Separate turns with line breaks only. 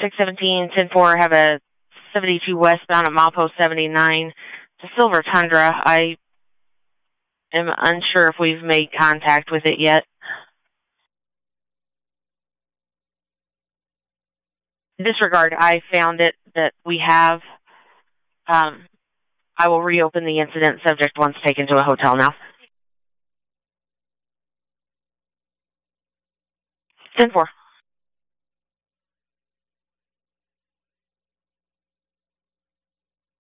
617, 10-4, have a 72 westbound at milepost 79. It's a silver Tundra. I am unsure if we've made contact with it yet. Disregard, I found it that we have. I will reopen the incident. Subject once taken to a hotel now. 10-4.